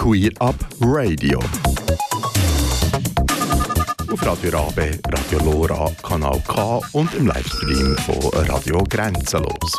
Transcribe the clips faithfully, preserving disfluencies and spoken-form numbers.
Queer Up Radio. Auf Radio Rabe, Radio Lora, Kanal K und im Livestream von Radio Grenzenlos.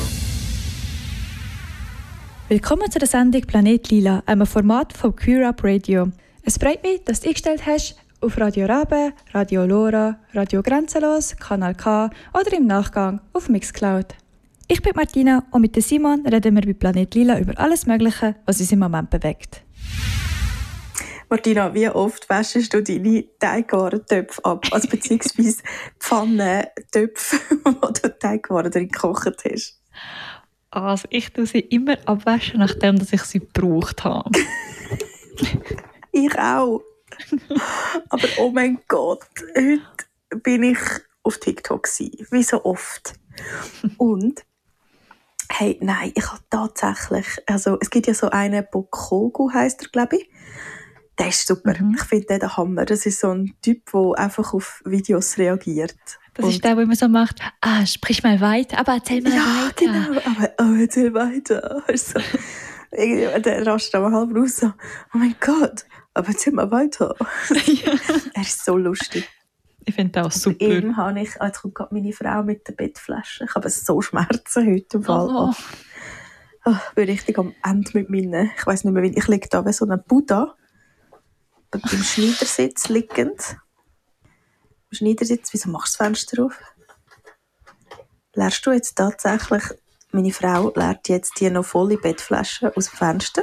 Willkommen zu der Sendung Planet Lila, einem Format von Queer Up Radio. Es freut mich, dass du eingestellt hast auf Radio Rabe, Radio Lora, Radio Grenzenlos, Kanal K oder im Nachgang auf Mixcloud. Ich bin Martina und mit Simon reden wir bei Planet Lila über alles Mögliche, was uns im Moment bewegt. Martina, wie oft wäschst du deine Teigwarentöpfe ab? Also beziehungsweise Pfannentöpfe, wo du Teigwaren drin gekocht hast? Also ich tue sie immer abwaschen, nachdem ich sie gebraucht habe. Ich auch. Aber oh mein Gott, heute bin ich auf TikTok gewesen, wie so oft. Und hey, nein, ich habe tatsächlich, also es gibt ja so einen, Bokogu heisst er, glaube ich. Der ist super. Mhm. Ich finde den der Hammer. Das ist so ein Typ, der einfach auf Videos reagiert. Das und ist der, wo immer so macht, ah, sprich mal weiter, aber erzähl mal ja, weiter. Ja, genau, aber oh, erzähl weiter. Also, der rastet aber halb raus so, oh mein Gott, aber erzähl mal weiter. Ja. Er ist so lustig. Ich finde das auch super. Eben habe ich, jetzt kommt gerade meine Frau mit der Bettflasche. Ich habe so Schmerzen heute im Fall. Oh. Oh, ich bin richtig am Ende mit meinen, ich weiss nicht mehr, wie ich liege da wie so ein Buddha. Im Schneidersitz liegend. Im Schneidersitz, wieso machst du das Fenster auf? Leerst du jetzt tatsächlich, meine Frau leert jetzt die noch volle Bettflasche aus dem Fenster.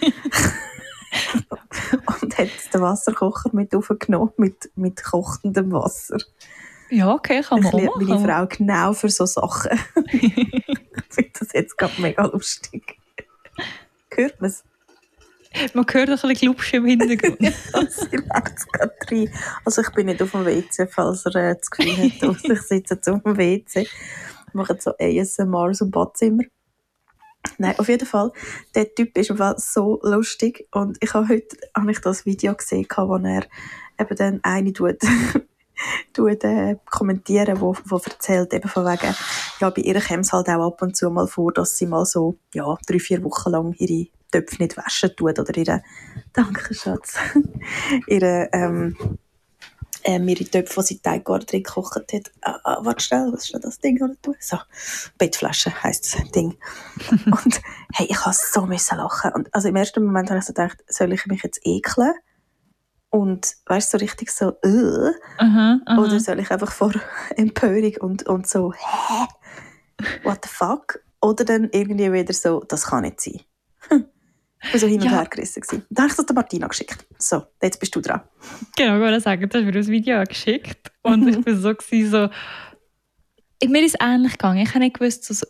Und hat den Wasserkocher mit aufgenommen, mit, mit kochendem Wasser. Ja, okay, kann man ich auch liebe meine Frau genau für so Sachen. Ich finde das jetzt gerade mega lustig. Hört man es? Man hört ein bisschen Glubsch im Hintergrund. Ja, sie macht es gerade rein. Also ich bin nicht auf dem W C, falls er äh, das Gefühl hat, ich sitze jetzt auf dem W C. Wir machen so A S M R im Badzimmer. Nein, auf jeden Fall, der Typ ist einfach so lustig. Und ich habe heute habe ich das Video gesehen, wo er eben dann eine tut, tut äh, kommentieren, wo, wo erzählt eben von wegen, ja, bei ihr kommt es halt auch ab und zu mal vor, dass sie mal so, ja, drei, vier Wochen lang ihre Töpfe nicht waschen tut oder ihre, danke Schatz, ihre, ähm, ähm, ihre Töpfe, die sie Teigwaren drin gekocht hat. Ah, ah, warte schnell, was ist das Ding? Oder tun? So, Bettflasche heisst das Ding. Und hey, ich musste so müssen lachen. Und also im ersten Moment habe ich so gedacht, soll ich mich jetzt ekeln? Und weißt du, so richtig so, äh, aha, aha. Oder soll ich einfach vor Empörung und, und so, hä? What the fuck? Oder dann irgendwie wieder so, das kann nicht sein. Ich war so hin und ja. her gerissen. Dann habe ich das der Martina geschickt. So, jetzt bist du dran. Genau, ich wollte sagen, du hast mir das Video geschickt. Und mhm. ich war so, so, ich, mir ist es ähnlich gegangen. Ich habe nicht gewusst, so, so,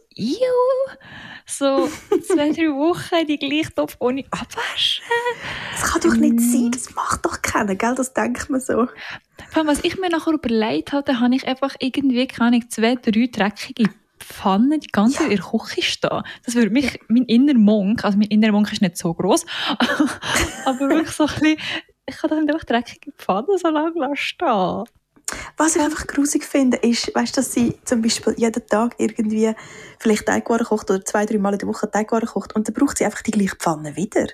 so zwei, drei Wochen die gleiche Topf ohne abwaschen. Das kann doch nicht sein, das macht doch keiner, gell? Das denkt man so. Vor allem, was ich mir nachher überlegt habe, habe ich einfach irgendwie, keine Ahnung, zwei, drei dreckige Pfanne die ganze Zeit ja. in der Küche stehen. Das würde mich, mein innerer Monk, also mein innerer Monk ist nicht so gross, aber wirklich so ein bisschen, ich kann doch nicht einfach dreckige Pfanne so lange stehen. Was ich einfach grusig finde, ist, weißt, dass sie zum Beispiel jeden Tag irgendwie vielleicht Teigwaren kocht oder zwei, drei Mal in der Woche Teigwaren kocht und dann braucht sie einfach die gleiche Pfanne wieder.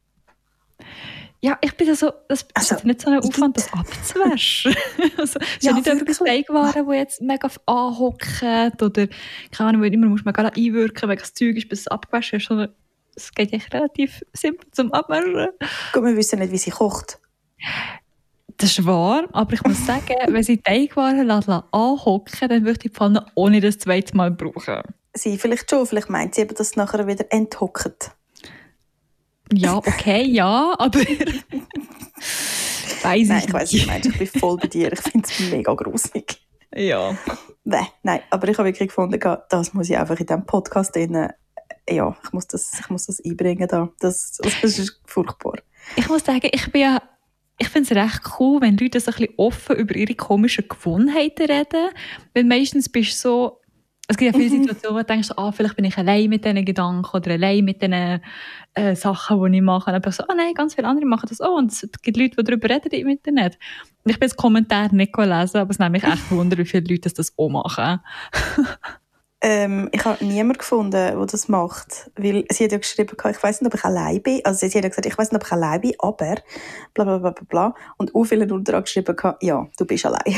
Ja, ich bin so, das ist also, nicht so ein Aufwand, das abzuwaschen. Also, es ist ja, ja nicht einfach Teigwaren, die jetzt mega anhocken oder keine Ahnung, immer muss man gar einwirken, weil das Zeug ist, bis es abgewaschen ist, sondern es geht echt relativ simpel zum Abwaschen. Gut, wir wissen nicht, wie sie kocht. Das ist wahr, aber ich muss sagen, wenn sie Teigwaren anhocken, dann würde ich die Pfanne ohne das zweite Mal brauchen. Sie vielleicht schon, vielleicht meint sie eben, dass es nachher wieder enthockt. Ja, okay, ja, aber weiss nein, ich ich weiss, ich meine, ich bin voll bei dir. Ich finde es mega grusig. Ja. Nein, nein, aber ich habe wirklich gefunden, das muss ich einfach in diesem Podcast drin, ja, ich muss das, ich muss das einbringen da. Das, das ist furchtbar. Ich muss sagen, ich bin ja, ich finde es recht cool, wenn Leute so ein bisschen offen über ihre komischen Gewohnheiten reden, weil meistens bist du so, es gibt ja viele Situationen, wo du denkst, ah, vielleicht bin ich allein mit diesen Gedanken oder allein mit diesen äh, Sachen, die ich mache. Und dann so, oh nein, ganz viele andere machen das auch. Und es gibt Leute, die darüber reden im Internet. Und ich bin jetzt Kommentare nicht gelesen, aber es nimmt mich echt Wunder, wie viele Leute das auch machen. Ähm, ich habe niemanden gefunden, der das macht. Weil sie hat ja geschrieben, ich weiss nicht, ob ich allein bin. Also sie hat ja gesagt, ich weiss nicht, ob ich allein bin, aber bla bla bla bla bla. Und auch viele unter geschrieben, ja, du bist allein.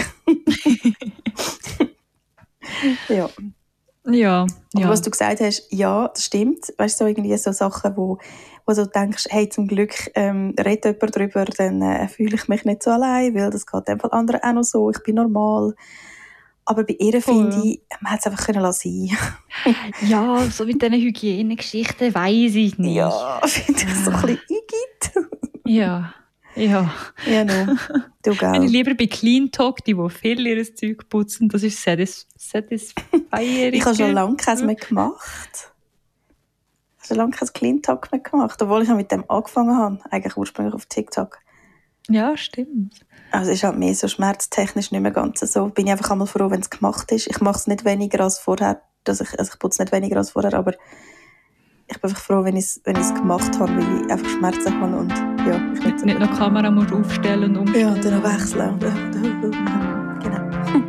ja. Ja, Aber ja. was du gesagt hast, ja, das stimmt. Weißt du, so irgendwie so Sachen, wo, wo du denkst, hey, zum Glück ähm, redet jemand darüber, dann äh, fühle ich mich nicht so allein, weil das geht einfach anderen auch noch so, ich bin normal. Aber bei ihr Voll. finde ich, man hätte es einfach können lassen. Ja, so mit diesen Hygienegeschichten weiss ich nicht. Ja, finde ich so ein bisschen eingibt. Ja, ja. Ja, no. Du, Bin ich gell. lieber bei Clean Talk, die, die viel ihr Zeug putzen. Das ist satis- satisfying. Ich habe schon lange keins mehr gemacht. Ich habe schon lange kein Clean Talk mehr gemacht, obwohl ich mit dem angefangen habe, eigentlich ursprünglich auf TikTok. Ja, stimmt. Also es ist halt mehr so schmerztechnisch nicht mehr ganz so. Bin ich einfach einmal froh, wenn es gemacht ist. Ich mache es nicht weniger als vorher. Also ich, also ich putze nicht weniger als vorher, aber ich bin einfach froh, wenn ich es wenn ich's gemacht habe, weil ich einfach Schmerzen habe und ja, ich nicht so Nicht noch Kamera muss aufstellen und ja, umstellen. dann noch wechseln. Genau.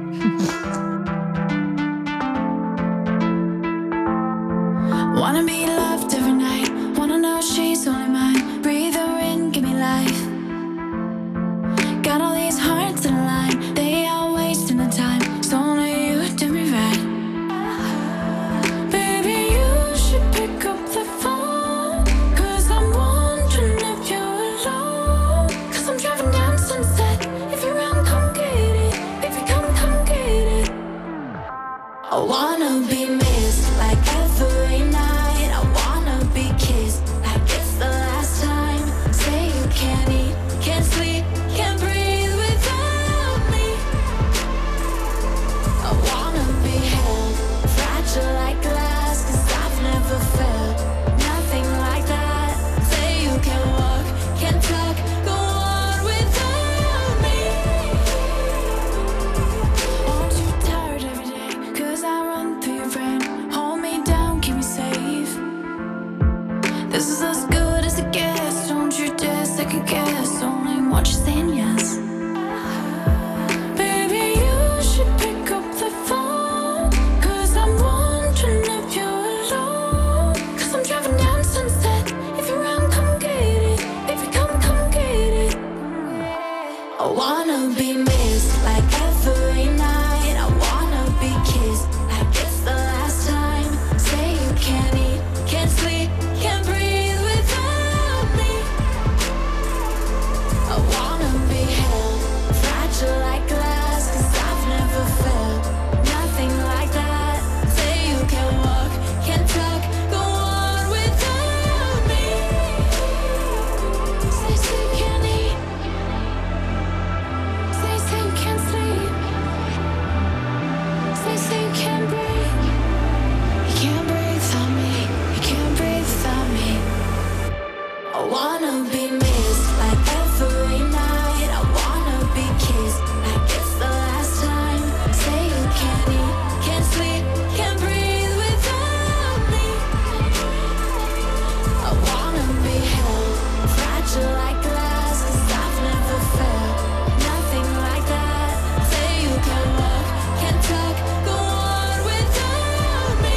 Wanna be loved every night. Wanna know she's only mine. Breathe her in, give me life. Got all these hearts in line. They are wasting the time. It's only you do me right. Baby, you should pick up the phone. Cause I'm wondering if you're alone. Cause I'm driving down Sunset. If you're around, come get it. If you come, come get it. I wanna be missed like every night. I wanna be kissed like it's the last time. Say you can't eat, can't sleep, can't breathe without me. I wanna be held, fragile like glass. Cause I've never felt nothing like that. Say you can walk, can't talk, go on without me. Aren't you tired every day? Cause I run through your brain. Hold me down, keep me safe. This is as good as it gets. Don't you dare second guess. Only want you saying yes. Baby, you should pick up the phone. Cause I'm wondering if you're alone. Cause I'm driving down Sunset. If you're around, come get it. If you come, come get it. I wanna be missed like every night. I wanna be kissed like it's the last time. Say you can't eat, can't sleep, can't breathe without me. I wanna be held, fragile like glass. Cause I've never felt nothing like that. Say you can walk, can't talk, go on without me. Say, say you can't eat. Say, say you can't sleep. Say, say you can't breathe. You can't breathe without me. You can't breathe without me. I wanna be missed like every night. I wanna be kissed like it's the last time. Say you can't eat, can't sleep, can't breathe without me. I wanna be held, fragile like glass. Cause I've never felt nothing like that. Say you can walk, can't talk, go on without me.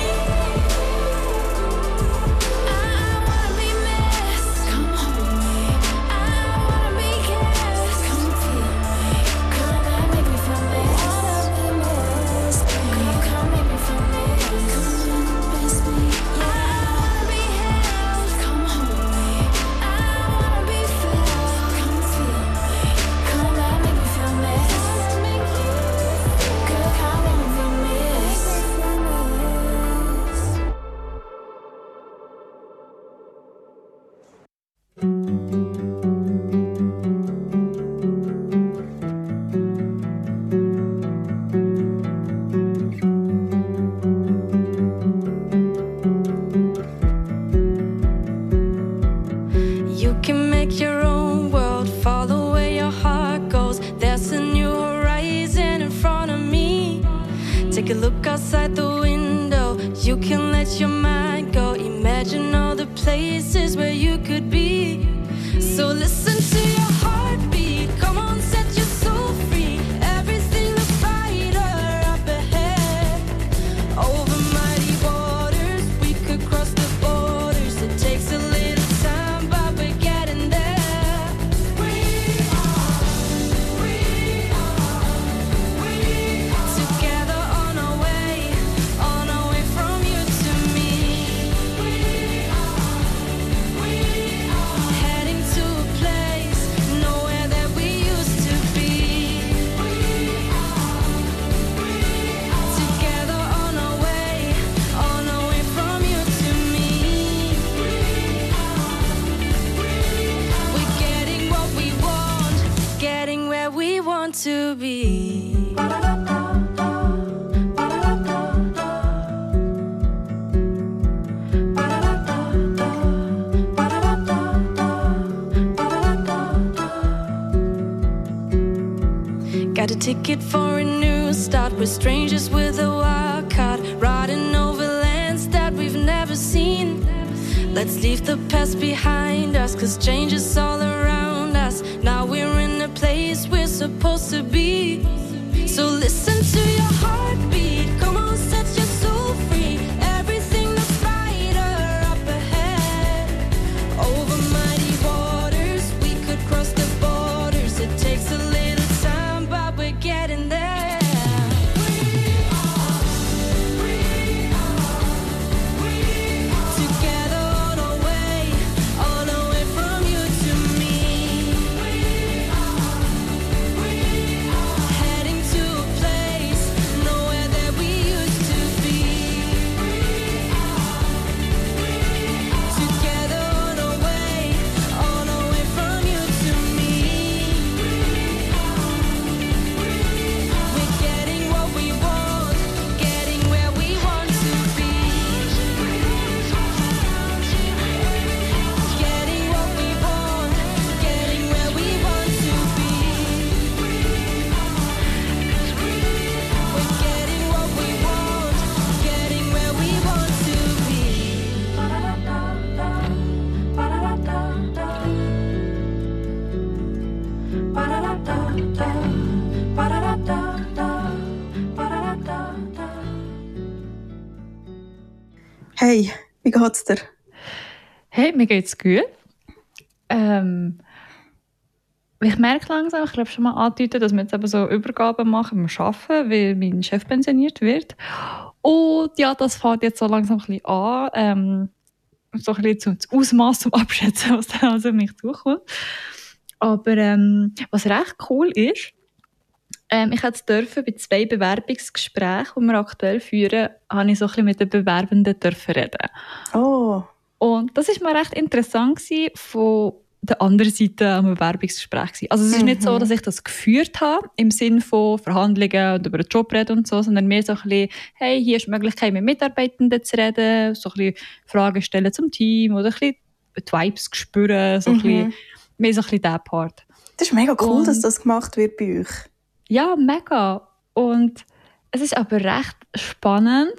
I wanna be missed, come hold me. I wanna be kissed, come feel me. Come and make me feel this. Wanna be missed, come, come make me feel this. Come and miss me. I wanna be held, come hold me. I wanna be felt, come feel me. Come and make me feel this. Girl, come and make me feel this. You can make your own world, follow where your heart goes. There's a new horizon in front of me. Take a look outside the window. You can let your mind go. Imagine all the places where you could be. So listen to your heartbeat. Come on, set your soul free. Everything looks brighter up ahead. Over my Get a ticket for a new start. We're strangers with a wild card, riding over lands that we've never seen. Let's leave the past behind us, cause change is all around us. Now we're in a place we're supposed to be. So listen to your heartbeat. Come on, set your soul free. Everything that's brighter up ahead. Over mighty waters, we could cross the borders. It takes a little time, but we're getting there. Together on our way, on our way from you to me. Heading to a place nowhere that we used to be. Together on our way, on our way from you to me. We're getting what we want, getting where we want to be. Getting what we want, getting where we want to be. We're getting what we want, getting where we want to be. Hey, wie geht's dir? Hey, mir geht's gut. Ähm, ich merke langsam, ich glaube schon mal angedeutet, dass wir jetzt eben so Übergaben machen beim Arbeiten, weil mein Chef pensioniert wird. Und ja, das fängt jetzt so langsam ein bisschen an, ähm, so ein bisschen zum- das Ausmaß zum Abschätzen, was dann also auf mich zukommt. Aber ähm, was recht cool ist, ähm, ich durfte dürfen bei zwei Bewerbungsgesprächen, die wir aktuell führen, habe ich so ein bisschen mit den Bewerbenden dürfen reden. Oh, Und das war mir recht interessant gewesen, von der anderen Seite am Bewerbungsgespräch gewesen. Also es ist nicht so, dass ich das geführt habe, im Sinne von Verhandlungen und über den Job reden und so, sondern mehr so ein bisschen, hey, hier ist die Möglichkeit, mit Mitarbeitenden zu reden, so ein bisschen Fragen stellen zum Team oder ein bisschen die Vibes spüren, so ein bisschen, mehr so ein bisschen dieser Part. das ist mega cool, Und- dass das gemacht wird bei euch. Ja, mega. Und es ist aber recht spannend,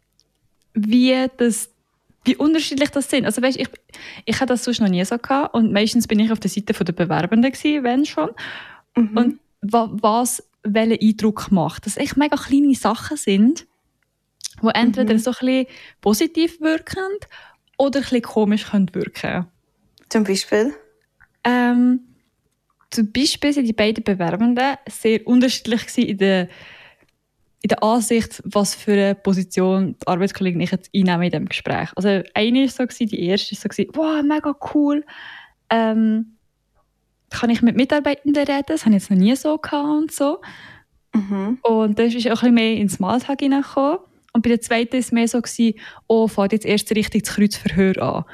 wie, das, wie unterschiedlich das sind. Also weißt, ich, ich hatte das sonst noch nie so gehabt und meistens bin ich auf der Seite der Bewerbenden gewesen, wenn schon. Und wa, was welchen Eindruck macht. Dass echt mega kleine Sachen sind, die entweder so ein bisschen positiv wirkend oder ein bisschen komisch können wirken. Zum Beispiel? Ähm, zum Beispiel sind die beiden Bewerbenden sehr unterschiedlich gewesen in der, in der Ansicht, was für eine Position die Arbeitskollegen ich jetzt einnehmen in diesem Gespräch. Also eine war so, gewesen, die erste war so, wow, mega cool. Ähm, kann ich mit Mitarbeitenden reden? Das habe ich jetzt noch nie so gehabt und so. Mhm. Und dann ist auch ein bisschen mehr ins Smalltalk hineingekommen. Und bei der zweiten war es mehr so, gewesen, oh, fährt jetzt erst richtig das Kreuzverhör an.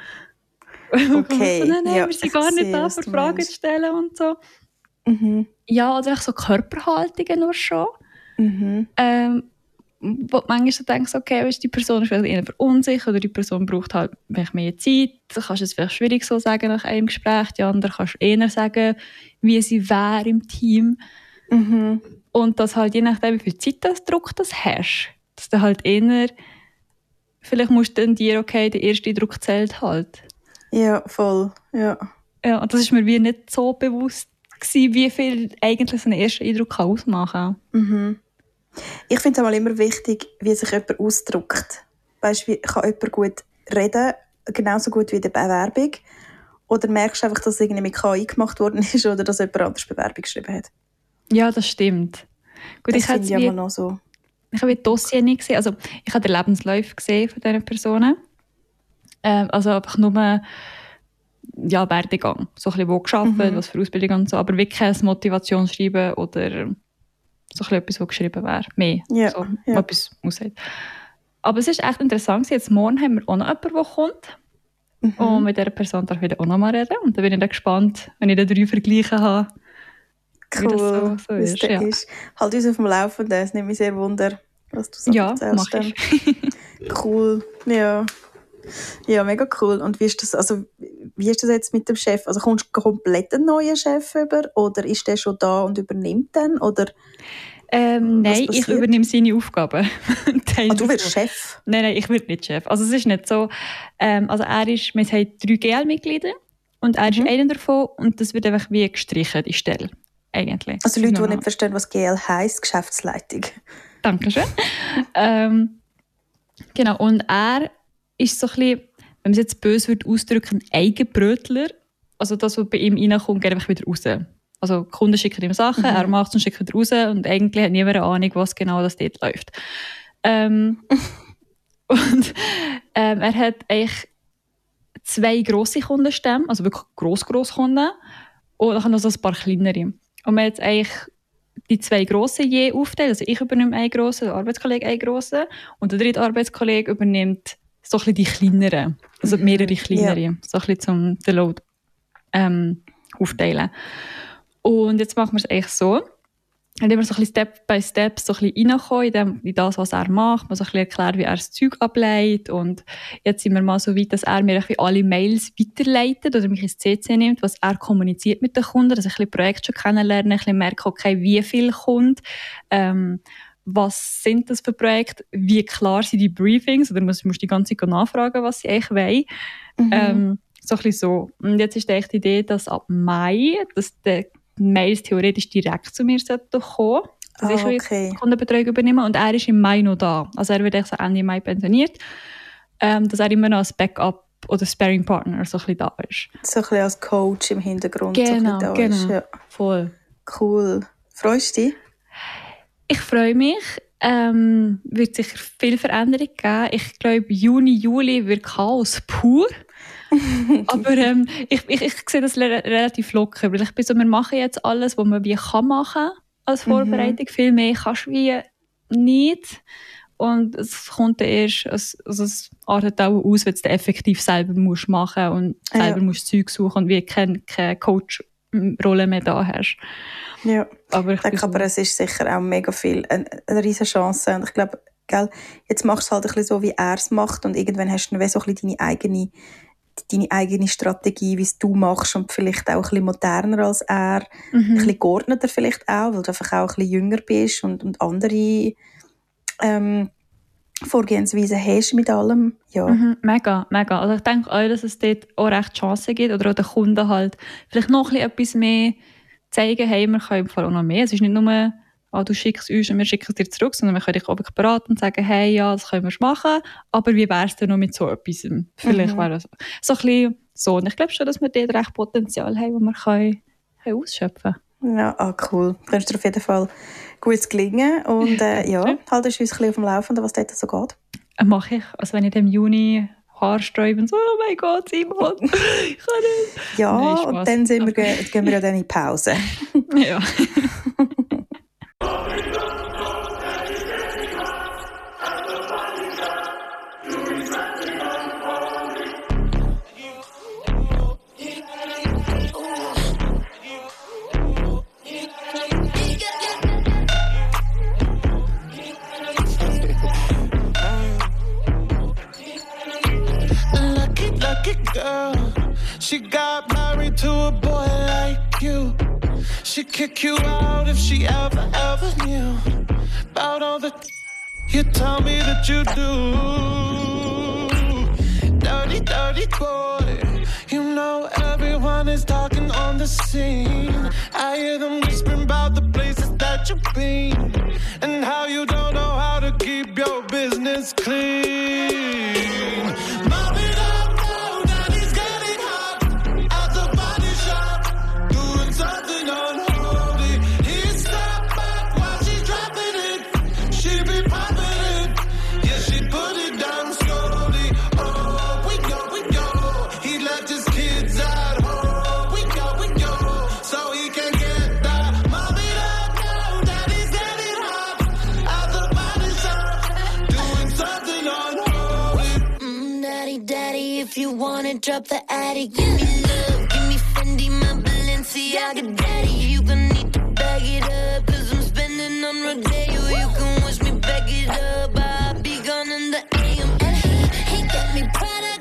Okay, so, nein, nein, ja, wir sind ich gar nicht sehe, da, was für du Fragen meinst. zu stellen und so. Mhm. Ja, oder auch so Körperhaltungen nur schon. Mhm. Ähm, wo du manchmal so denkst, okay, weißt, die Person ist vielleicht eher verunsichert oder die Person braucht halt vielleicht mehr Zeit. Du kannst es vielleicht schwierig so sagen nach einem Gespräch. Die andere kannst du eher sagen, wie sie wäre im Team. Mhm. Und das halt je nachdem, wie viel Zeitdruck das hast, dass du halt eher, vielleicht musst du dann dir, okay, der erste Eindruck zählt halt. Ja, voll. Ja. Ja, und das ist mir wie nicht so bewusst gewesen, wie viel eigentlich so ein erster Eindruck kann ausmachen kann. Mhm. Ich finde es einmal immer wichtig, wie sich jemand ausdrückt. Weißt du, wie kann jemand gut reden, genauso gut wie in der Bewerbung? Oder merkst du einfach, dass es irgendwie mit K I gemacht worden ist oder dass jemand anders Bewerbung geschrieben hat? Ja, das stimmt. Gut, Das ich habe finde ich wie, immer noch so. ich habe die Dossier nicht gesehen. Also, ich habe den Lebenslauf gesehen von diesen Personen. Ähm, also einfach nur ja, Werdegang. So ein bisschen, wo gearbeitet, Mhm. was für Ausbildung und so. Aber wirklich kein Motivationsschreiben oder so ein bisschen etwas, was geschrieben wäre. Mehr. Ja, So, ja. was etwas aussieht. Aber es ist echt interessant. Jetzt morgen haben wir auch noch jemanden, der kommt. Mhm. Und mit dieser Person darf ich wieder auch noch mal reden. Und dann bin ich dann gespannt, wenn ich dann drei vergleichen habe. wie das Cool, so- so wie es ist, da ja. ist. Halt uns auf dem Laufenden, es nimmt mich sehr wunder, was du so Ja, erzählst. mach ich. dann. Cool, ja. Ja, mega cool. Und wie ist das, also, wie ist das jetzt mit dem Chef? Also kommst du komplett einen neuen Chef über oder ist der schon da und übernimmt dann? Oder Ähm, was nein, ich passiert? übernehme seine Aufgaben. Teil Ah, du wirst davon. Chef? Nein, nein, ich werde nicht Chef. Also es ist nicht so. Ähm, also er ist, wir haben drei G L-Mitglieder und er ist Mhm. einer davon und das wird einfach wie gestrichen, die Stelle. Eigentlich. Also Leute, die Normal. nicht verstehen, was G L heisst, Geschäftsleitung. Dankeschön. ähm, genau, und er ist so ein bisschen, wenn man es jetzt böse würde ausdrücken, ein Eigenbrötler. Also das, was bei ihm reinkommt, geht einfach wieder raus. Also die Kunden schicken ihm Sachen, Mhm. er macht es und schickt wieder raus und eigentlich hat niemand eine Ahnung, was genau das dort läuft. Ähm, und ähm, er hat eigentlich zwei grosse Kundenstämme, also wirklich gross, gross Kunden und dann noch so ein paar kleinere. Und man hat jetzt eigentlich die zwei grossen je aufteilt. Also ich übernehme einen grossen, der Arbeitskollege einen grossen und der dritte Arbeitskollege übernimmt so ein bisschen die kleineren, also mehrere kleinere, Ja. so ein bisschen zum den Load ähm, aufteilen. Und jetzt machen wir es eigentlich so, indem wir so ein bisschen Step by Step so ein bisschen reinkommen in, dem, in das, was er macht, man so ein bisschen erklärt, wie er das Zeug ableitet und jetzt sind wir mal so weit, dass er mir irgendwie alle Mails weiterleitet oder mich ins C C nimmt, was er kommuniziert mit den Kunden, dass ich ein bisschen Projekt schon kennenlerne, ein bisschen merke, okay, wie viel Kunden, ähm, was sind das für Projekte, wie klar sind die Briefings, oder musst du die ganze Zeit nachfragen, was sie eigentlich wollen. Mhm. Ähm, so ein bisschen so. Und jetzt ist echt die Idee, dass ab Mai, dass die Mails theoretisch direkt zu mir sollten kommen, dass Ah, ich jetzt okay. die Kundenbetreuung übernehme. Und er ist im Mai noch da. Also er wird echt so Ende Mai pensioniert. Ähm, dass er immer noch als Backup oder Sparring-Partner so ein bisschen da ist. So ein bisschen als Coach im Hintergrund. Genau, so ein bisschen da genau. Ist. Ja. Voll. Cool. Freust du dich? Ich freue mich. Ähm, wird sicher viel Veränderung geben. Ich glaube, Juni, Juli wird Chaos pur. Aber ähm, ich, ich, ich sehe das le- relativ locker, weil ich bin so, wir machen jetzt alles, was man wie kann machen als Vorbereitung. Mhm. Viel mehr kannst du wie nicht. Und es kommt dann erst, es, also es artet auch aus, wenn du es dann effektiv selber musst machen und Ja. selber musst Zeug suchen und wie keine, keine Coach-Rolle mehr da hast. Ja. Aber ich Ich denke, bin so- aber es ist sicher auch mega viel, eine, eine riesige Chance. Und ich glaube, gell, jetzt machst du es halt ein bisschen so, wie er es macht und irgendwann hast du dann wie so ein bisschen deine eigene, deine eigene Strategie, wie es du machst und vielleicht auch ein bisschen moderner als er, ein Mhm. bisschen geordneter vielleicht auch, weil du einfach auch ein bisschen jünger bist und, und andere ähm, Vorgehensweisen hast mit allem. Ja. Mhm, mega, mega. Also ich denke auch, dass es dort auch recht Chancen gibt oder auch den Kunden halt vielleicht noch ein bisschen etwas mehr zeigen, hey, wir können im Fall auch noch mehr. Es ist nicht nur, ah, du schickst uns und wir schicken es dir zurück, sondern wir können dich auch wirklich beraten und sagen, hey, ja, das können wir machen, aber wie wäre es denn noch mit so etwas? Vielleicht Mhm. wäre das so ein bisschen so. Und ich glaube schon, dass wir dort recht Potenzial haben, das wir können, können ausschöpfen können. Ja, ah, cool. Du kannst dir auf jeden Fall gut gelingen und äh, ja, halt uns ein bisschen auf dem Laufenden, was dort so geht. Äh, Mache ich. Also wenn ich im Juni Haarsträuben so, oh mein Gott, Simon, ich kann nicht. Ja, Nein, Spaß. und dann sind wir, ge- gehen wir ja dann in die Pause. Ja. Lucky, lucky girl. She got married to a boy like you. She'd kick you out if she ever, ever knew about all the you tell me that you do. Dirty, dirty boy. You know everyone is talking on the scene. I hear them whispering about the places that you've been and how you don't know how to keep your business clean. Mom it up now, daddy's getting hot at the body shop, doing something unholy. He stepped back while she's dropping it. She be popping it, yeah, she put it down slowly. Oh, we go, we go. He left his kids at home. We go, we go, so he can get that. Mom it up now, daddy's getting hot at the body shop, doing something unholy. Mm, daddy, daddy, if you wanna drop the attic, give me love, give me Fendi, my Balenciaga, daddy. You gon' need to bag it up, cause I'm spending on Rodeo. You can wish me back it up, I'll be gone in the A M. And he, he got me Prada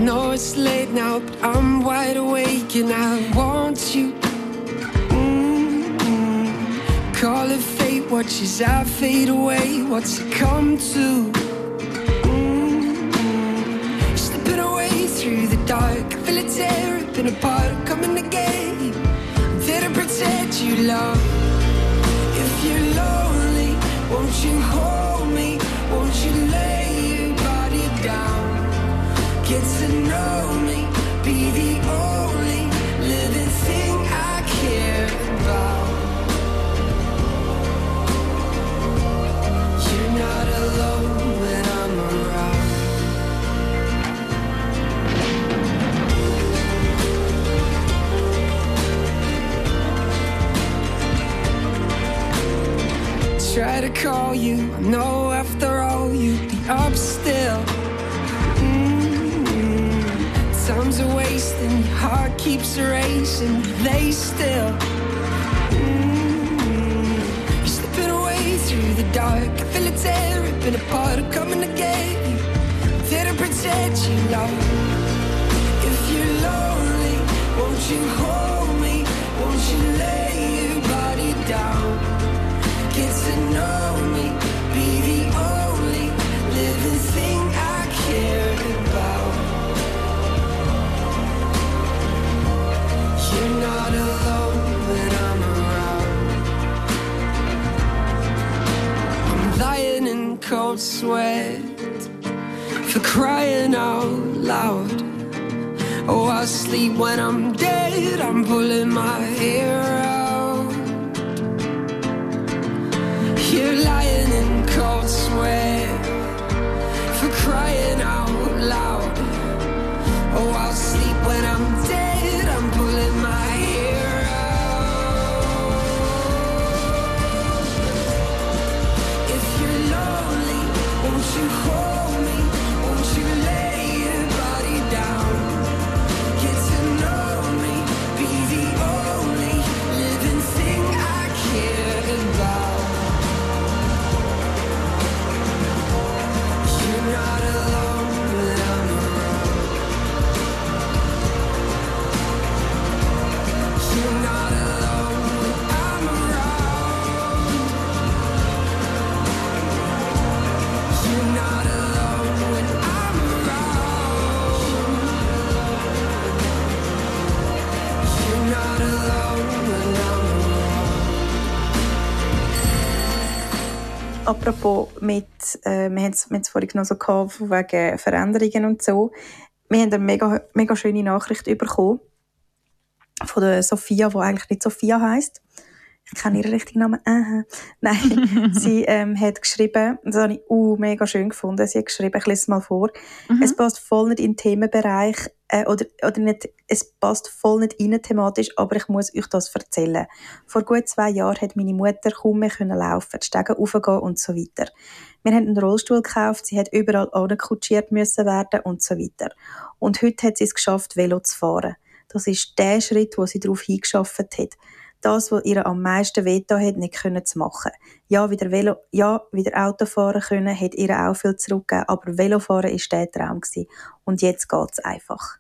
know it's late now, but I'm wide awake and I want you. Mm-mm. Call it fate, watch as I fade away. What's it come to? Mm-mm. Slipping away through the dark, I feel it tear, ripping apart, coming to get you. I'm there to protect you, love. If you're lonely, won't you hold me? Won't you lay your body down? Get to know me, be the only living thing I care about. You're not alone when I'm around. Try to call you, I know after all you'd be up still. Time's a wasting, your heart keeps racing, lay still. Mm-hmm. You're slipping away through the dark, I feel it tear, ripping apart, I'm coming to get you. I'm there to protect you, love. If you're lonely, won't you hold me? Won't you lay your body down? Get to know me, be the only living thing I care about. You're not alone when I'm around. I'm lying in cold sweat for crying out loud. Oh, I'll sleep when I'm dead. I'm pulling my hair out. You're lying in cold sweat for crying out loud. Oh, I'll sleep when I'm dead. I'm pulling my hair out. If you're lonely, won't you hold me? Won't you lay your body down? Get to know me, be the only living thing I care about. You're not alone when I'm around. You're not alone when I'm around. You're not alone when I'm around. You're not alone when I'm around. Apropos mit, äh, wir haben es wir haben es vorhin noch so gehabt, von wegen Veränderungen und so. Wir haben eine mega, mega schöne Nachricht bekommen von der Sophia, die eigentlich nicht Sophia heisst. Ich kenne ihren richtigen Namen. Aha. Nein, sie ähm, hat geschrieben, das habe ich uh, mega schön gefunden, sie hat geschrieben, ich lese es mal vor, mhm. Es passt voll nicht in den Themenbereich, äh, oder, oder nicht, es passt voll nicht rein thematisch, aber ich muss euch das erzählen. Vor gut zwei Jahren hat meine Mutter kaum mehr können laufen, die Stege raufgehen und so weiter. Wir haben einen Rollstuhl gekauft, sie hat überall angekutschiert müssen werden und so weiter. Und heute hat sie es geschafft, Velo zu fahren. Das ist der Schritt, wo sie darauf hingeschafft hat. Das, was ihr am meisten wehgetan hat, nicht können zu machen. Ja, wieder Velo, ja, wieder Auto fahren können, hat ihr auch viel zurückgegeben, aber Velofahren war der Traum gewesen. Und jetzt geht es einfach.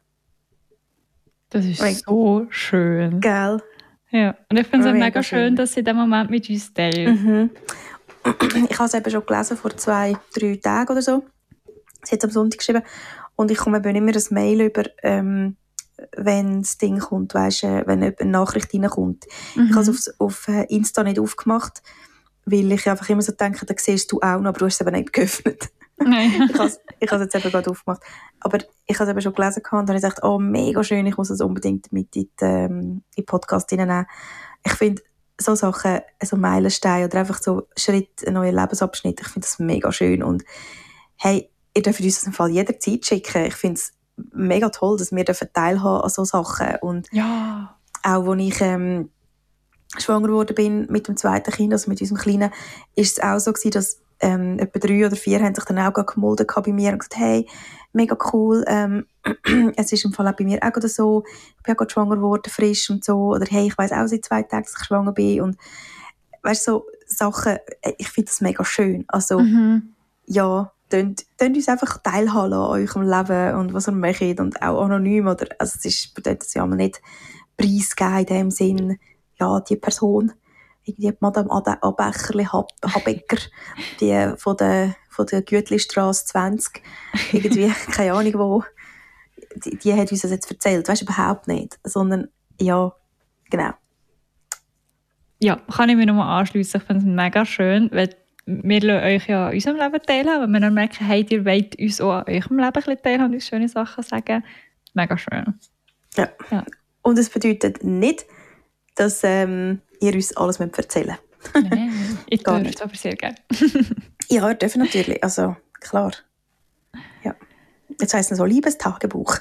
Das ist so schön. Gell? Ja, und ich finde es auch Mega mega schön, schön. dass sie diesen Moment mit uns teilt. Mhm. Ich habe es eben schon gelesen, vor zwei, drei Tagen oder so. Sie hat es am Sonntag geschrieben. Und ich komme eben immer ein Mail über, ähm, wenn das Ding kommt, weißt, äh, wenn eine Nachricht reinkommt. Mhm. Ich habe es auf, auf Insta nicht aufgemacht, weil ich einfach immer so denke, da siehst du auch noch, aber du hast es eben nicht geöffnet. Nein. ich habe es ich habe es jetzt eben gerade aufgemacht. Aber ich habe es eben schon gelesen und dann habe ich gedacht, oh, mega schön, ich muss es unbedingt mit in den, ähm, in den Podcast hineinnehmen. Ich finde, so Sachen, so Meilensteine oder einfach so Schritt, ein neuer Lebensabschnitt, ich finde das mega schön. Und hey, ihr dürft uns das im Fall jederzeit schicken. Ich finde es mega toll, dass wir teilhaben an so Sachen. Und ja. Auch als ich ähm, schwanger geworden bin mit dem zweiten Kind, also mit unserem Kleinen, ist es auch so gewesen, dass ähm, etwa drei oder vier haben sich dann auch gemolden bei mir und gesagt, hey, mega cool, ähm, es ist im Fall auch bei mir auch gerade so, ich bin auch gerade schwanger geworden, frisch und so, oder hey, ich weiss auch seit zwei Tagen, dass ich schwanger bin, und weißt so Sachen, ich finde das mega schön, also mhm. ja, Tönt, tönt uns einfach teilhaben an eurem Leben und was ihr macht und auch anonym. Oder, also es ist, bedeutet es ja nicht preisgeben in dem Sinn, ja, die Person, irgendwie Madame Ade- Abecherli Hab- Habecker, die von der, von der Gütlistrasse zwanzig, irgendwie, keine Ahnung wo, die, die hat uns das jetzt erzählt. Weißt du, überhaupt nicht. Sondern, ja, genau. Ja, kann ich mir nochmal anschliessen. Ich finde es mega schön, weil wir lassen euch ja an unserem Leben teilhaben. Wenn wir dann merken, hey, ihr wollt uns auch an eurem Leben ein bisschen teilhaben und uns schöne Sachen sagen. Mega schön. Ja. Ja. Und es bedeutet nicht, dass ähm, ihr uns alles erzählen müsst. Nein, ich Gar dürfte nicht. es aber sehr gerne. Ja, ihr dürft natürlich. Also, klar. Ja. Jetzt heisst es so Liebestagebuch.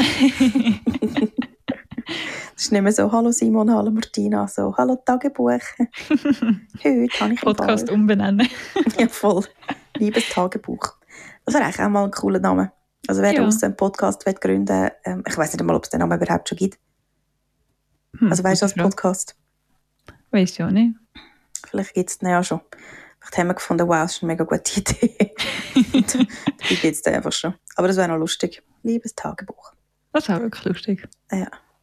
Das ist nicht mehr so, hallo Simon, hallo Martina, so, hallo Tagebuch. Heute habe ich Podcast Fall. umbenennen. Ja, voll. Liebestagebuch. Das wäre eigentlich auch mal ein cooler Name. Also wer Ja. aus einem Podcast will gründen, ähm, ich weiss nicht einmal, ob es den Namen überhaupt schon gibt. Hm, Also weißt du, als gute Frage. Podcast? Weiss ich auch nicht. Vielleicht gibt es den ja schon. Vielleicht haben wir gefunden, wow, das ist eine mega gute Idee. Und dabei gibt es den einfach schon. Aber das wäre noch lustig. Liebestagebuch. Das ist auch wirklich lustig. Ja.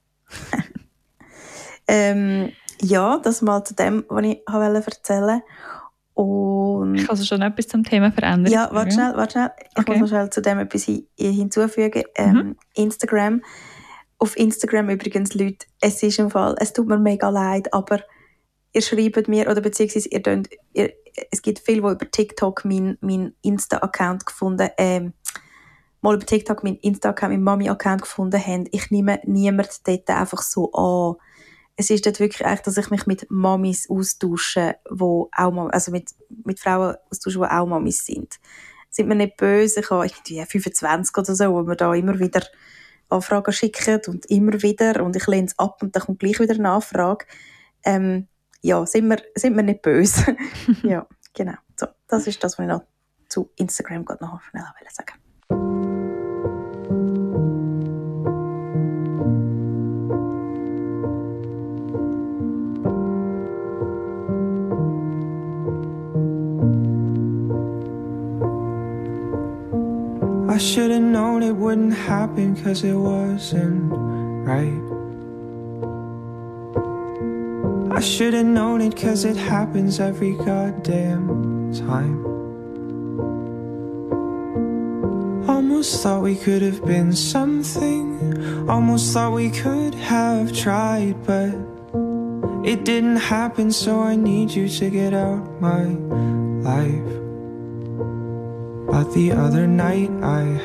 ähm, ja, das mal zu dem, was ich wollte erzählen. Und Ich kann also schon etwas zum Thema verändern. ja, warte schnell, warte schnell. Ich Okay. muss noch schnell zu dem etwas hin- hinzufügen. Ähm, Mhm. Instagram. Auf Instagram übrigens, Leute, es ist im Fall, es tut mir mega leid, aber ihr schreibt mir, oder beziehungsweise ihr könnt, ihr, es gibt viele, die über TikTok meinen mein Insta-Account gefunden ähm, mal über TikTok meinen Insta-Account, meinen Mami-Account gefunden haben. Ich nehme niemanden dort einfach so an. Es ist dort wirklich echt, dass ich mich mit Mamis austausche, wo auch Mam- also mit, mit Frauen austausche, die auch Mamis sind. Sind mir nicht böse, ich habe irgendwie fünfundzwanzig oder so, wo wir da immer wieder Anfragen schicken und immer wieder und ich lehne es ab und dann kommt gleich wieder eine Anfrage. Ähm, ja, sind wir, sind wir nicht böse. Ja, genau. So, das ist das, was ich noch zu Instagram gerade noch schnell sagen wollte. I should've known it wouldn't happen, cause it wasn't right. I should've known it, cause it happens every goddamn time. Almost thought we could have been something, almost thought we could have tried, but it didn't happen, so I need you to get out my life. But the other night I